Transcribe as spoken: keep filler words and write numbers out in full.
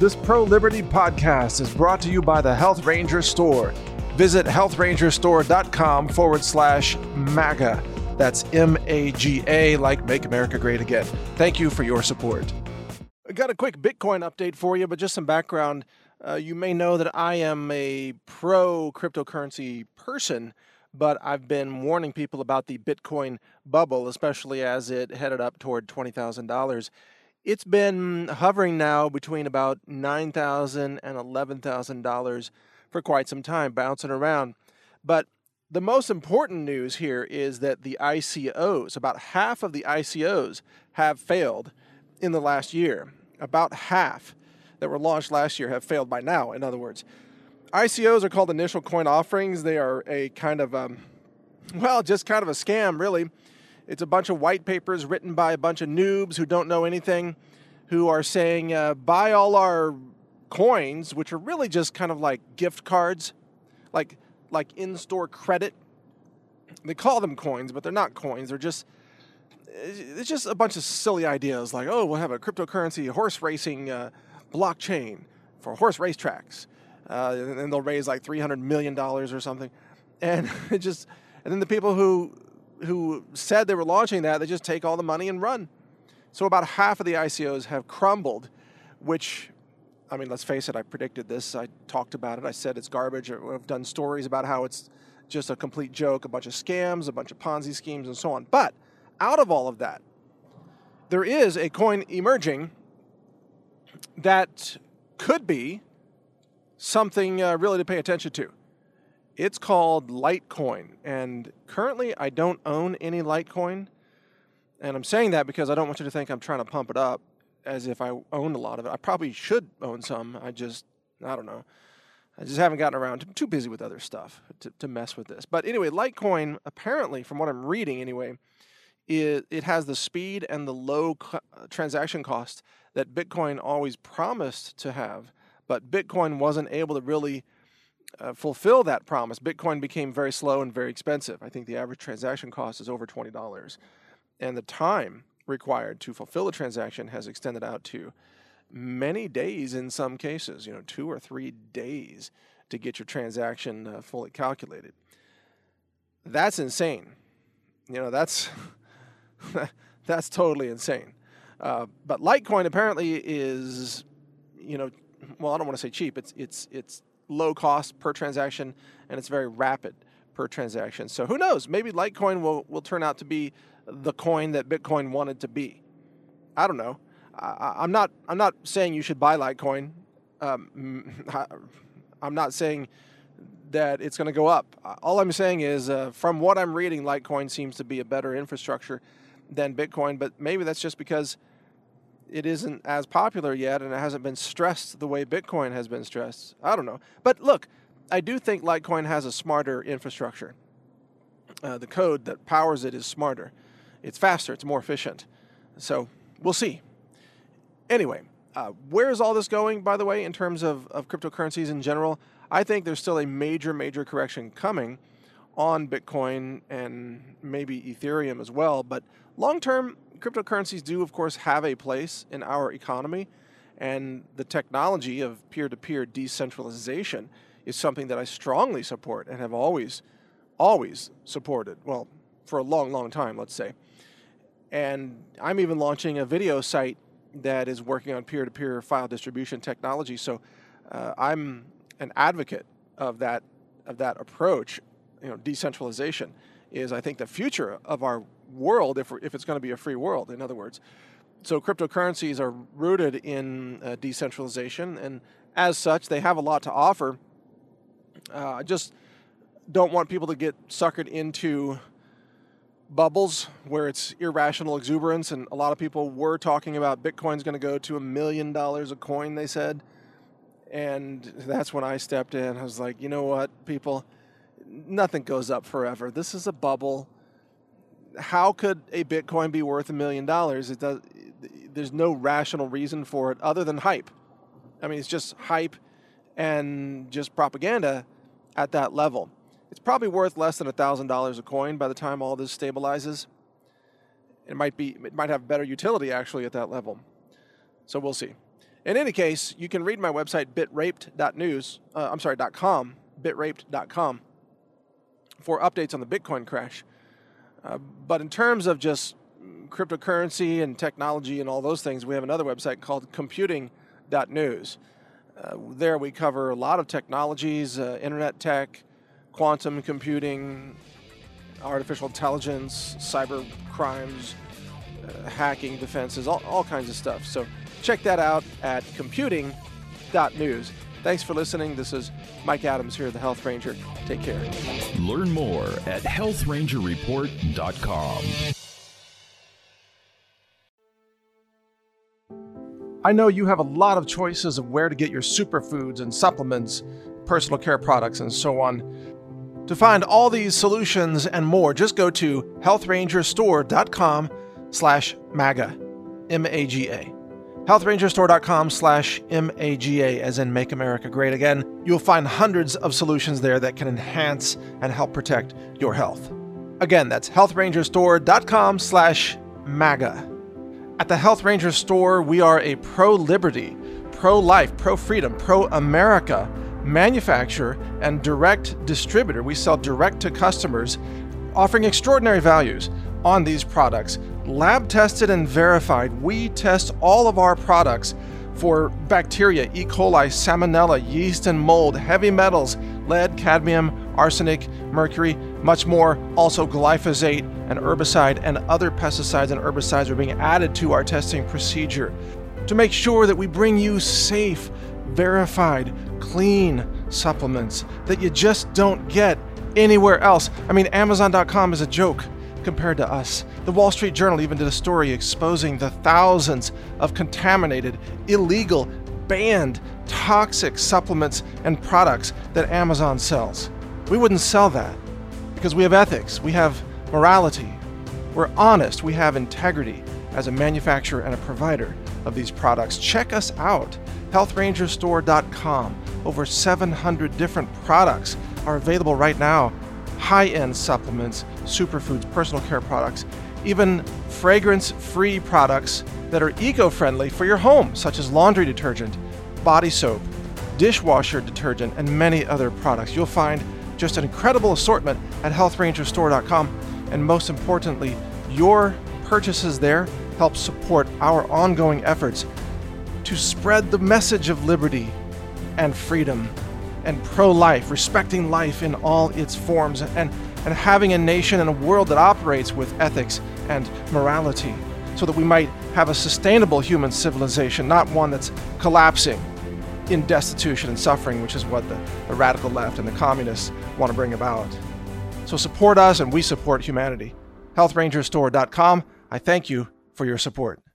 This Pro-Liberty podcast is brought to you by the Health Ranger Store. Visit healthrangerstore.com forward slash MAGA. That's M A G A, like Make America Great Again. Thank you for your support. I got a quick Bitcoin update for you, but just some background. Uh, you may know that I am a pro-cryptocurrency person, but I've been warning people about the Bitcoin bubble, especially as it headed up toward twenty thousand dollars. It's been hovering now between about nine thousand dollars and eleven thousand dollars for quite some time, bouncing around. But the most important news here is that the I C Os, about half of the I C Os have failed in the last year. About half that were launched last year have failed by now, in other words. I C Os are called initial coin offerings. They are a kind of, um, well, just kind of a scam, really. It's a bunch of white papers written by a bunch of noobs who don't know anything, who are saying, uh, buy all our coins, which are really just kind of like gift cards, like like in-store credit. They call them coins, but they're not coins. They're just, it's just a bunch of silly ideas like, oh, we'll have a cryptocurrency horse racing uh, blockchain for horse racetracks. Uh, and then they'll raise like three hundred million dollars or something. And it just, and then the people who who said they were launching that, they just take all the money and run. So about half of the I C Os have crumbled, which, I mean, let's face it, I predicted this. I talked about it. I said it's garbage. I've done stories about how it's just a complete joke, a bunch of scams, a bunch of Ponzi schemes, and so on. But out of all of that, there is a coin emerging that could be something uh, really to pay attention to. It's called Litecoin, and currently I don't own any Litecoin, and I'm saying that because I don't want you to think I'm trying to pump it up as if I own a lot of it. I probably should own some. I just, I don't know. I just haven't gotten around. I'm too busy with other stuff to, to mess with this. But anyway, Litecoin, apparently, from what I'm reading anyway, it, it has the speed and the low co- transaction cost that Bitcoin always promised to have, but Bitcoin wasn't able to really Uh, fulfill that promise. Bitcoin became very slow and very expensive. I think the average transaction cost is over twenty dollars. And the time required to fulfill a transaction has extended out to many days in some cases, you know, two or three days to get your transaction uh, fully calculated. That's insane. You know, that's that's totally insane. Uh, but Litecoin apparently is, you know, well, I don't want to say cheap. It's it's it's low cost per transaction, and it's very rapid per transaction. So who knows? Maybe Litecoin will, will turn out to be the coin that Bitcoin wanted to be. I don't know. I, I'm not I'm not saying you should buy Litecoin. Um, I, I'm not saying that it's going to go up. All I'm saying is, uh, from what I'm reading, Litecoin seems to be a better infrastructure than Bitcoin, but maybe that's just because it isn't as popular yet, and it hasn't been stressed the way Bitcoin has been stressed. I don't know. But look, I do think Litecoin has a smarter infrastructure. Uh, the code that powers it is smarter. It's faster. It's more efficient. So we'll see. Anyway, uh, where is all this going, by the way, in terms of, of cryptocurrencies in general? I think there's still a major, major correction coming on Bitcoin and maybe Ethereum as well. But long-term, cryptocurrencies do, of course, have a place in our economy, and the technology of peer-to-peer decentralization is something that I strongly support and have always, always supported, well, for a long, long time, let's say. And I'm even launching a video site that is working on peer-to-peer file distribution technology, so uh, I'm an advocate of that, of that approach. You know, decentralization is, I think, the future of our world, if, if it's going to be a free world, in other words. So cryptocurrencies are rooted in uh, decentralization, and as such, they have a lot to offer. Uh, I just don't want people to get suckered into bubbles where it's irrational exuberance, and a lot of people were talking about Bitcoin's going to go to a million dollars a coin, they said, and that's when I stepped in. I was like, you know what, people, nothing goes up forever. This is a bubble. How could a Bitcoin be worth a million dollars? It does. There's no rational reason for it other than hype. I mean, it's just hype and just propaganda at that level. It's probably worth less than one thousand dollars a coin by the time all this stabilizes. It might be. It might have better utility, actually, at that level. So we'll see. In any case, you can read my website, bitraped dot news, uh, I'm sorry, .com, bitraped dot com, for updates on the Bitcoin crash. Uh, but in terms of just cryptocurrency and technology and all those things, we have another website called computing dot news. Uh, there we cover a lot of technologies, uh, internet tech, quantum computing, artificial intelligence, cyber crimes, uh, hacking, defenses, all, all kinds of stuff. So check that out at computing dot news. Thanks for listening. This is Mike Adams here, the Health Ranger. Take care. Learn more at health ranger report dot com. I know you have a lot of choices of where to get your superfoods and supplements, personal care products, and so on. To find all these solutions and more, just go to health ranger store dot com slash MAGA, M A G A. health ranger store dot com slash M A G A, as in Make America Great Again. You'll find hundreds of solutions there that can enhance and help protect your health. Again, that's health ranger store dot com slash MAGA. At the Health Ranger Store, we are a pro-liberty, pro-life, pro-freedom, pro-America manufacturer and direct distributor. We sell direct to customers, offering extraordinary values on these products. Lab tested and verified. We test all of our products for bacteria, E. coli, salmonella, yeast and mold, heavy metals, lead, cadmium, arsenic, mercury, much more. Also glyphosate, and herbicide and other pesticides and herbicides are being added to our testing procedure to make sure that we bring you safe, verified, clean supplements that you just don't get anywhere else. I mean, Amazon dot com is a joke compared to us. The Wall Street Journal even did a story exposing the thousands of contaminated, illegal, banned, toxic supplements and products that Amazon sells. We wouldn't sell that because we have ethics, we have morality, we're honest, we have integrity as a manufacturer and a provider of these products. Check us out, health ranger store dot com. Over seven hundred different products are available right now. High-end supplements, superfoods, personal care products, even fragrance-free products that are eco-friendly for your home, such as laundry detergent, body soap, dishwasher detergent, and many other products. You'll find just an incredible assortment at health ranger store dot com. And most importantly, your purchases there help support our ongoing efforts to spread the message of liberty and freedom and pro-life, respecting life in all its forms, and, and having a nation and a world that operates with ethics and morality so that we might have a sustainable human civilization, not one that's collapsing in destitution and suffering, which is what the, the radical left and the communists want to bring about. So support us and we support humanity. health ranger store dot com. I thank you for your support.